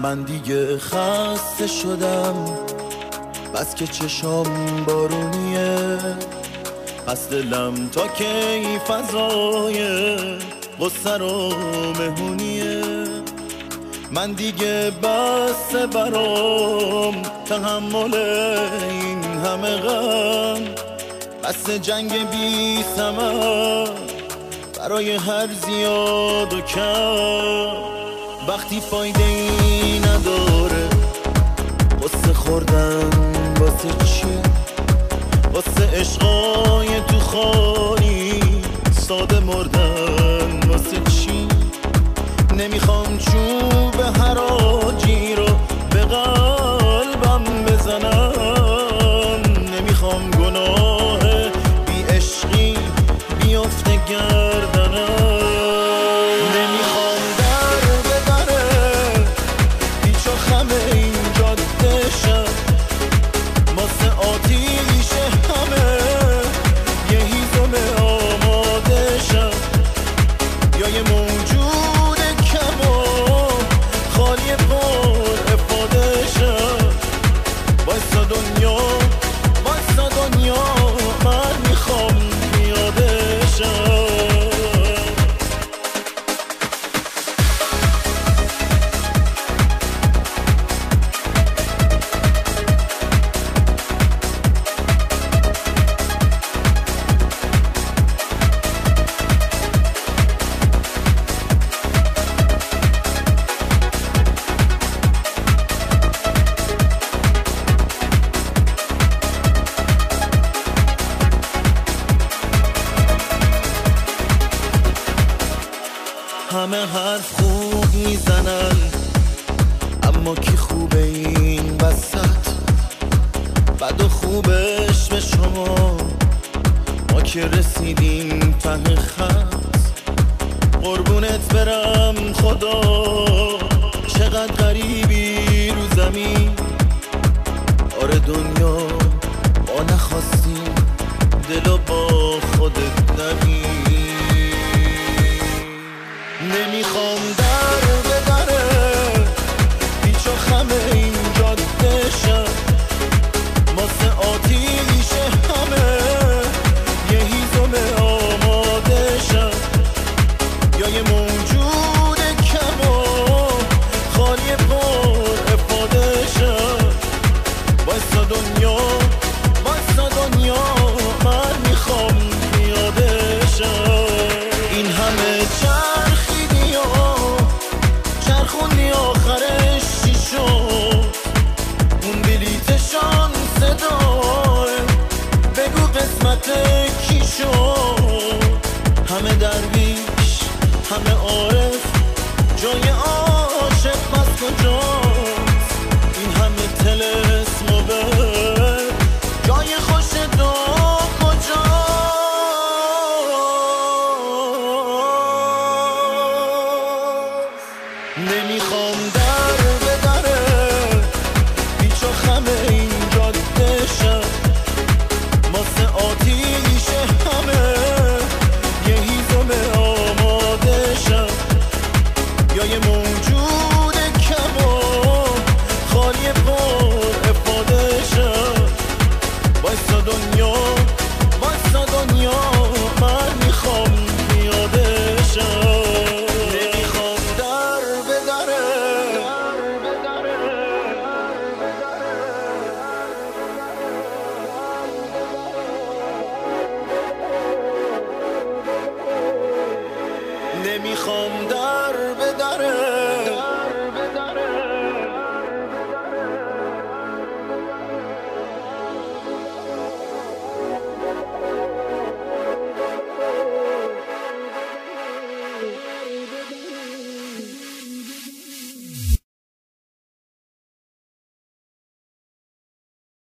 من دیگه خسته شدم، بس که چشام بارونیه، پس دلم تا کی فضای غصه رو مهونیه. من دیگه بس برام تحمل این همه غم، بس جنگ بی ثمر برای هر زیاد و کم. وقتی فایده ای نداره قصه خوردن واسه چی؟ واسه عشقای تو خالی ساده مردن واسه چی؟ نمیخوام چوب حراجی رو به قلبم بزنم، نمیخوام گناه بی عشقی بیفته گردنم، نمیخوام در به دره پیچ و خم این جاده شم، واسه آتیش همه یه هیزم آماده شم، یا یه موجود کم و خالی پر افاده شم. وایسا دنیا وایسا دنیا من میخوام پیاده شم. همه حرف خوب میزنن اما کی خوبه این وسط؟ بد و خوبش به شما ما که رسیدیم ته خط. قربونت برم خدا چقدر غریبی رو زمین. آره دنیا ما نخواستیم دلو با خودت نبین. نمیخوام در به دره پیچ و خم این جاده شم، واسه آتیش همه یه هیزم آماده شم، یا یه موجود کم و خالی پر افاده شم. وایسا دنیا وایسا دنیا من میخوام پیاده شم. این همه چرخیدی و چرخوندی آخرش چی شد؟ اون بلیت شانس داره بگو قسمت کی شد؟ همه درویش همه عارف جای عاشق پس کجاست؟ این همه طلسم و بر جای خوش دو کجاست؟ نمیخوام در به دره پیچ و خم این جاده شم، واسه آتیش همه یه هیزم آماده شم، یا یه موجود کم و خالی پر افاده شم. وایسا دنیا وایسا دنیا من میخوام پیاده شم. نمیخوام در به دره نمیخوام در به دره